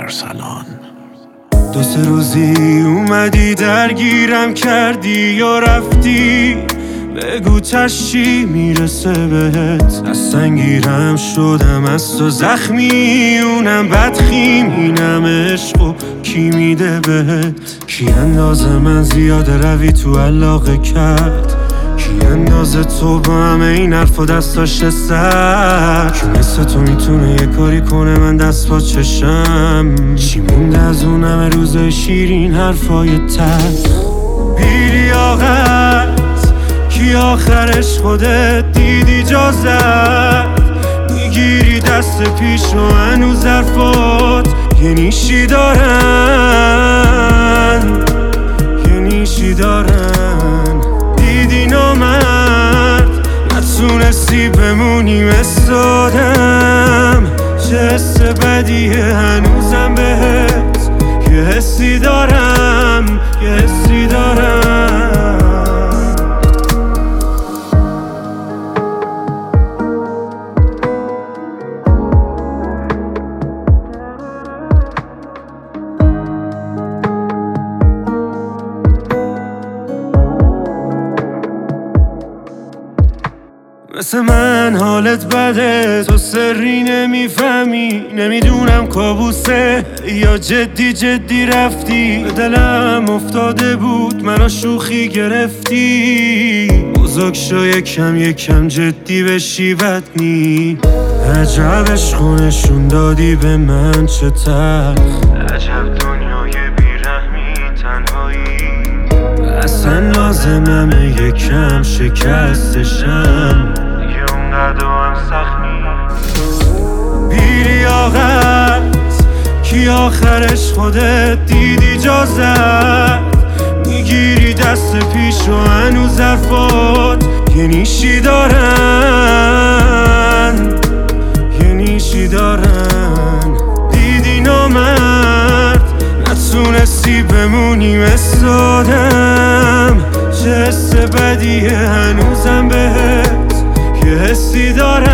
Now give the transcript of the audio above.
ارسلان. دو سه روزی اومدی درگیرم کردی یا رفتی، بگو چشی میرسه بهت. از سنگیرم شدم از تو زخمی، اونم بدخیم، اینم عشق و کی میده بهت. کی اندازه من زیاده روی تو علاقه کرد، کی اندازه تو با همه این حرف و دستاش سر. کی مثل تو میتونه یه کاری کنه من دست با چشم. چی مونده از اون همه روزای شیرین حرفای تلخ. بی‌لیاقت کی آخرش خودت دیدی جا زد، میگیری دست پیش و هنوز حرفات یه نیشی دارن، یه نیشی دارن. دیدی نامرد نتونستی بمونی مثل آدم، چه حس بدیه هنوزم بهت، یه حسی دارم، یه حسی دارم. مثل من حالت بده، تو سری نمیفهمی، نمیدونم کابوسه یا جدی جدی رفتی. به دلم افتاده بود منو شوخی گرفتی، بزرگ شو یکم یکم جدی بشی بد نی. عجب عشقو نشون دادی به من چه تلخ، عجب دنیای بیرحمی تنهایی. اصلا لازممه یکم شکستشم، اونقدر هم سخمی. بی‌لیاقت کی آخرش خودت دیدی جا زد، میگیری دست پیش و هنوز حرفات یه نیشی دارن، یه نیشی دارن. دیدی نامرد نتونستی بمونی مثل آدم، چه حس بدیه هنوزم بهت، یه حسی دارم.